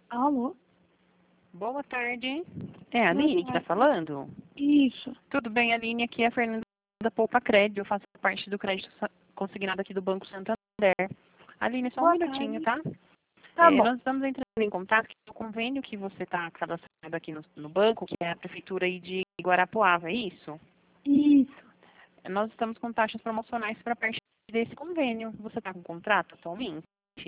Alô? Boa tarde. É a Boa Aline que está tarde. falando? Isso. Tudo bem, Aline? Aqui é a Fernanda da Poupa Crédito. Eu faço parte do crédito consignado aqui do Banco Santander. Aline, só um Boa minutinho, tarde. tá? Tá bom. Nós estamos entrando em contato com o convênio que você está cadastrado aqui no banco, que é a Prefeitura aí de Guarapuava, é isso? Isso. Nós estamos com taxas promocionais para parte desse convênio. Você está com contrato atualmente?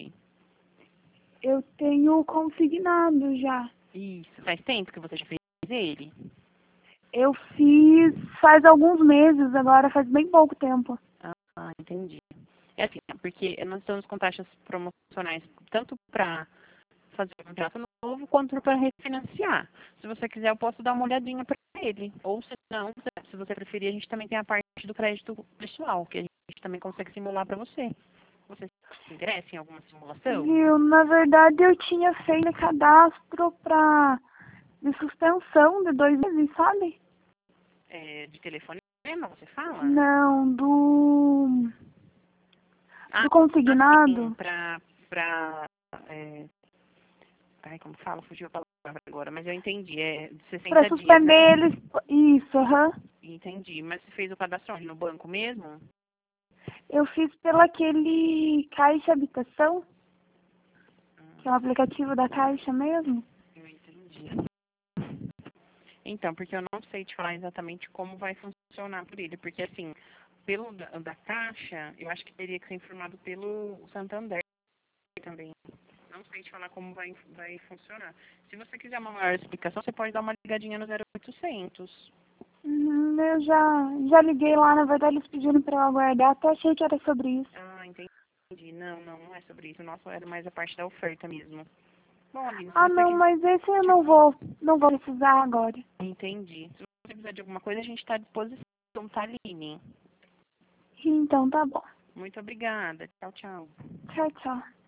Eu tenho consignado já. Isso. Faz tempo que você já fez ele? Eu fiz faz alguns meses, agora faz bem pouco tempo. Ah, entendi. É assim, porque nós estamos com taxas promocionais tanto para fazer um contrato novo quanto para refinanciar. Se você quiser, eu posso dar uma olhadinha para ele. Ou se não, se você preferir, a gente também tem a parte do crédito pessoal, que a gente também consegue simular para você. Você se interessa em alguma simulação? Viu? Na verdade, eu tinha feito cadastro de suspensão de 2 meses, sabe? De telefonema, você fala? Não, do Assim, consignado. é, ai, como fala? Fugiu a palavra agora, mas eu entendi. É de Pra 60 dias, né? suspender eles. Isso, aham. Entendi. Mas você fez o cadastro onde? No banco mesmo? Eu fiz pelo aquele Caixa Habitação, que é o aplicativo da Caixa mesmo. Eu entendi. Então, porque eu não sei te falar exatamente como vai funcionar por ele, porque assim, pelo da Caixa, eu acho que teria que ser informado pelo Santander também. Não sei te falar como vai funcionar. Se você quiser uma maior explicação, você pode dar uma ligadinha no 0800. Eu já liguei lá, na verdade eles pediram pra eu aguardar, até achei que era sobre isso. Ah, entendi. Não é sobre isso. O nosso era mais a parte da oferta mesmo. Bom, Aline, se Ah, você não, quiser. mas esse eu não vou precisar agora. Entendi. Se você precisar de alguma coisa, a gente está à disposição, tá, Aline? Então tá bom. Muito obrigada. Tchau, tchau. Tchau, tchau.